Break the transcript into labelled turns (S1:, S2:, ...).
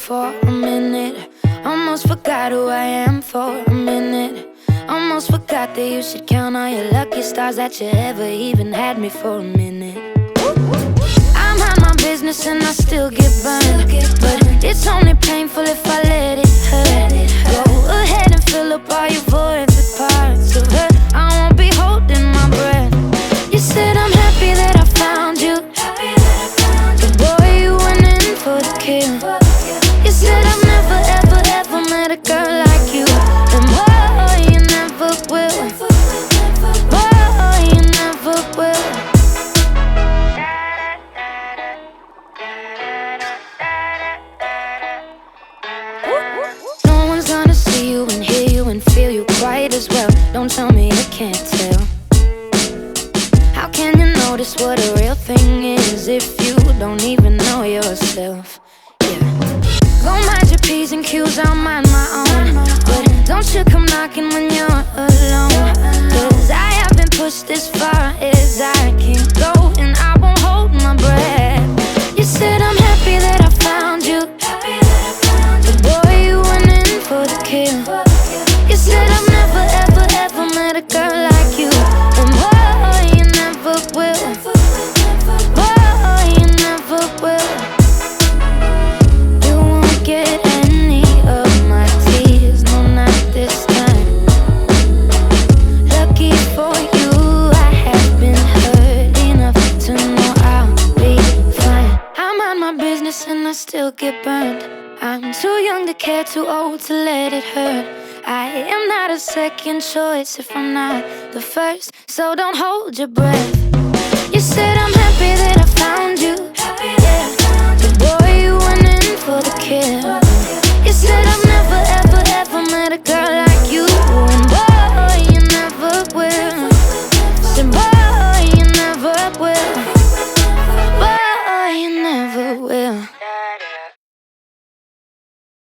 S1: for a minute. Almost forgot who I am for a minute. Almost forgot that you should count all your lucky stars that you ever even had me for a minute. I mind my business and I still get burned, but it's only painful if I let it hurt. Go ahead and fill up all your voids with parts of her. I won't be holding my breath. You said I'm happy that I found you, but boy, you went in for the kill. You said I've never, ever, ever met a girl like you, and boy, you never will. Boy, you never will. No one's gonna see you and hear you and feel you quite as well. Don't tell me you can't tell. How can you notice what a real thing is if you don't even know yourself? Yeah. Go mind your P's and Q's, I'll mind my own. But don't you come knocking when you're alone, 'cause I haven't pushed as far as I can go, and I won't hold my breath. You said I'm happy that I found you, but boy, you went in for the kill. You said I've never, ever, ever met a girl like you, and boy, you never will. Boy, you never will. You won't get any of my tears, no, not this time. Lucky for you, I have been hurt enough to know I'll be fine. I mind my business and I still get burned. I'm too young to care, too old to let it hurt. I am not a second choice if I'm not the first, so don't hold your breath. You said I'm happy that I found you, yeah, but boy, you went in for the kill. You said I've never, ever, ever met a girl like